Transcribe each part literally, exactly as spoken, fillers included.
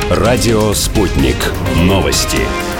Радио «Спутник». Новости.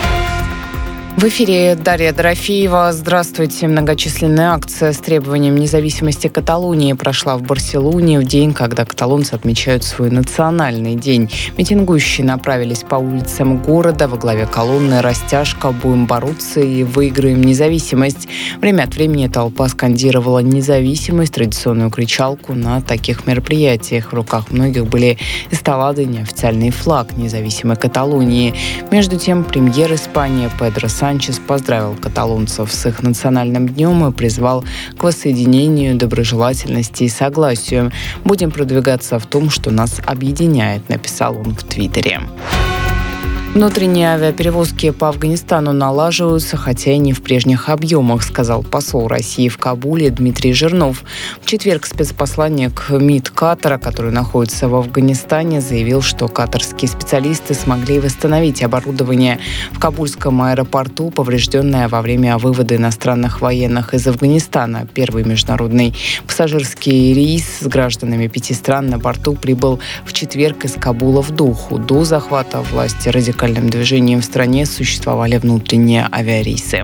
В эфире Дарья Дорофеева. Здравствуйте. Многочисленная акция с требованием независимости Каталонии прошла в Барселоне в день, когда каталонцы отмечают свой национальный день. Митингующие направились по улицам города. Во главе колонны растяжка «Будем бороться и выиграем независимость». Время от времени толпа скандировала «независимость», традиционную кричалку на таких мероприятиях. В руках многих были эсталады, неофициальный флаг независимой Каталонии. Между тем, премьер Испании Педро Санчес поздравил каталонцев с их национальным днем и призвал к воссоединению, доброжелательности и согласию. «Будем продвигаться в том, что нас объединяет», — написал он в Твиттере. Внутренние авиаперевозки по Афганистану налаживаются, хотя и не в прежних объемах, сказал посол России в Кабуле Дмитрий Жирнов. В четверг спецпосланник МИД Катара, который находится в Афганистане, заявил, что катарские специалисты смогли восстановить оборудование в Кабульском аэропорту, поврежденное во время вывода иностранных военных из Афганистана. Первый международный пассажирский рейс с гражданами пяти стран на борту прибыл в четверг из Кабула в Доху. До захвата власти радикальных движением в стране существовали внутренние авиарейсы.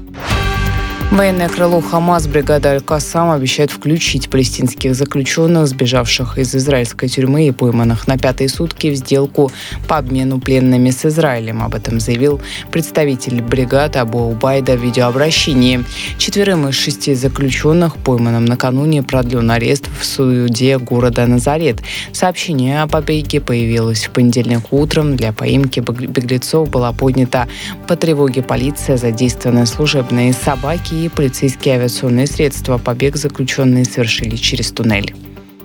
Военное крыло Хамас, бригада Аль-Кассам, обещает включить палестинских заключенных, сбежавших из израильской тюрьмы и пойманных на пятые сутки, в сделку по обмену пленными с Израилем. Об этом заявил представитель бригады Абу Убайда в видеообращении. Четверым из шести заключенных, пойманным накануне, продлен арест в суде города Назарет. Сообщение о побеге появилось в понедельник утром. Для поимки беглецов была поднята по тревоге полиция, задействованы служебные собаки и полицейские авиационные средства. Побег заключенные совершили через туннель.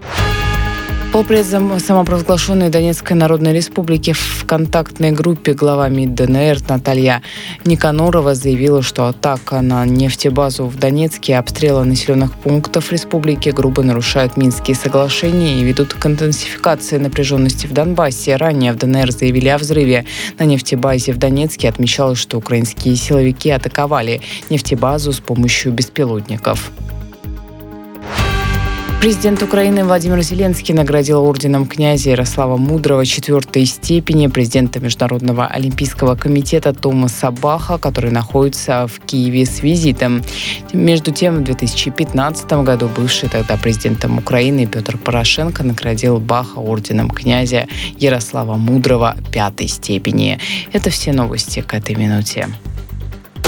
Полпред самопровозглашенной Донецкой Народной Республики в контактной группе глава МИД ДНР Наталья Никанорова заявила, что атака на нефтебазу в Донецке и обстрелы населенных пунктов республики грубо нарушают Минские соглашения и ведут к интенсификации напряженности в Донбассе. Ранее в ДНР заявили о взрыве на нефтебазе в Донецке. Отмечалось, что украинские силовики атаковали нефтебазу с помощью беспилотников. Президент Украины Владимир Зеленский наградил орденом князя Ярослава Мудрого четвертой степени президента Международного олимпийского комитета Томаса Баха, который находится в Киеве с визитом. Между тем, в две тысячи пятнадцатом году бывший тогда президентом Украины Петр Порошенко наградил Баха орденом князя Ярослава Мудрого пятой степени. Это все новости к этой минуте.